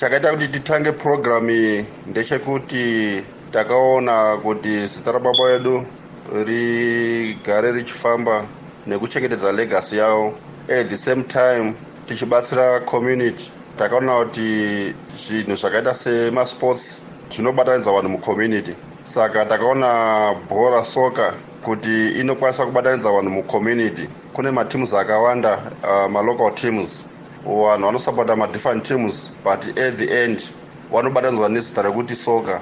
chakaita kuti titange program iyi ndechekuti takaona kuti zita rababa vedu rigare richifamba nekuchengetedza legacy yavo. At the same time tichibatsira community. Takaona kuti zvinhu zvakaita semasports zvinobatanidza vanhu mucommunity. Saka takaona bhora soka kuti inokwanisa kubatanidza vanhu mucommunity. Kune mateams akawanda, malocal teams. Vanhu vanosapota madifferent teams, but at the end vanobatanidzwa nezita rekuti soka.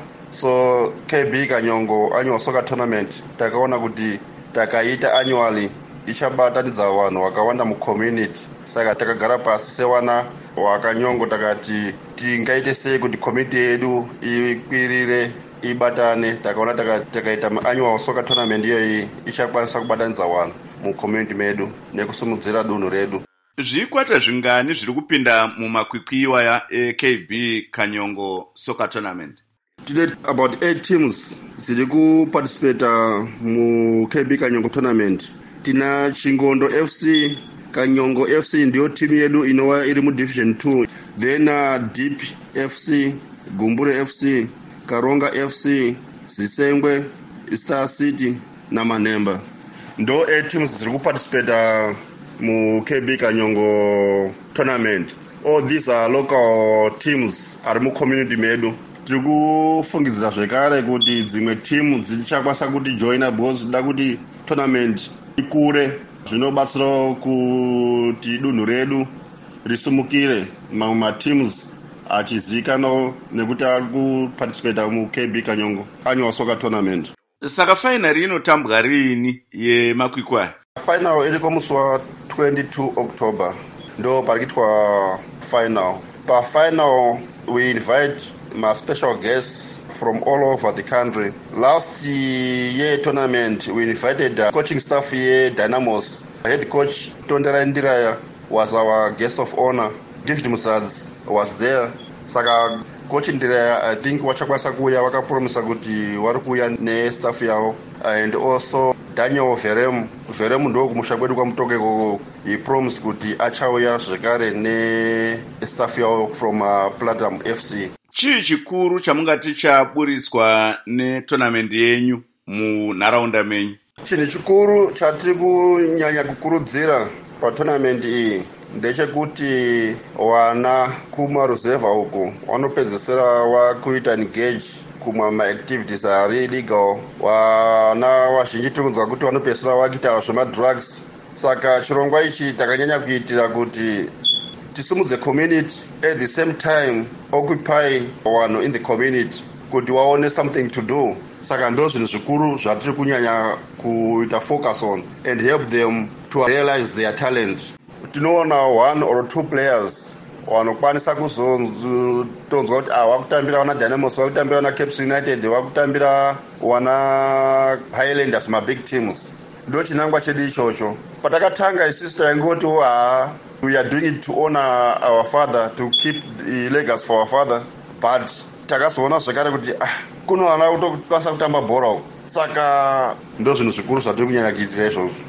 So KB Kanyongo annual soccer tournament takaona kuti takaita annually ichabatanidza vanhu vakawanda mucommunity. Saka takagara pasi sevana vaKanyongo takati tingaite sei kuti community yedu ikwirire ibatane. Takaona takaita annual soccer tournament iyoyi ichakwanisa kubatanidza vanhu mucommunity medu nekusimudzira dunhu redu. Zvikwata zvingani zviri kupinda mumakwikwiwa ya KB Kanyongo soccer tournament? Tine about 8 teams ziri kuparticipata muKB Kanyongo tournament. Tina Chingondo FC, Kanyongo FC ndiyo team yedu inova iri mudivision 2. Then Deep FC, Gumbure FC, Karonga FC, Zisengwe, Star City na Manemba. Ndo 8 teams ziri kuparticipata muKB Kanyongo tournament. All these are local teams ari mucommunity medu. Tiri kufungidzira zvekare kuti dzimwe timu dzichakwanisa kuti joina because da kuti tournament ikure. Zvinobatsira kuti dunhu redu risumukire. Mamwe mateams achizikanwa nekuti ari kuparticipata muKB Kanyongo annual soccer tournament. Saka final inotambwa rini yemakwikwa? Final iriko musi wa 22 October. Ndo parikuitwa final. Pa final we invite my special guests from all over the country. Last year tournament we invited coaching staff here Dynamos. Head coach Tondera Ndiraya was our guest of honor. David Musaz was there. Saka coach Ndiraya I think wachakwanisa kuya vakapromisa kuti vari kuya nestaff yavo. And also Daniel Verem ndo kumusha kwedu kwamutoke koko he promised kuti achauya zvekare nestaff yavo from Platinum FC. Chii chikuru chamungati chaburitswa netournament yenyu munharaunda menyu? Chinhu chikuru chatiri kunyanya kukurudzira patournament iyi ndechekuti vana kumaruzevha uku vanopedzesera vakuita engage kumwe maactivities ari illegal. Vana vazhinji tiri kunzwa kuti vanopedzesera vakuita zvemadrugs. Saka chirongwa ichi takanyanya kuitira kuti tisimudze community, at the same time occupy vanhu in the community kuti vaone something to do. Saka ndo zvinhu zvikuru zvatiri kunyanya kuita focus on and help them to realize their talent. Tinoona 1 or 2 players vanokwanisa kuzotonzwa kuti vakutambira vana Dynamos, vakutambira vana Caps United, vakutambira vana Highlanders, mabig teams. Ndo chinangwa chedu ichocho. Patakatanga isusu taingoti we are doing it to honor our father, to keep the legacy for our father, but takazoona zvekare kuti kuno vana kutokwanisa kutamba bhora uku. Saka ndo zvinhu zvikuru zvatiri kunyanya kuitira izvozvo.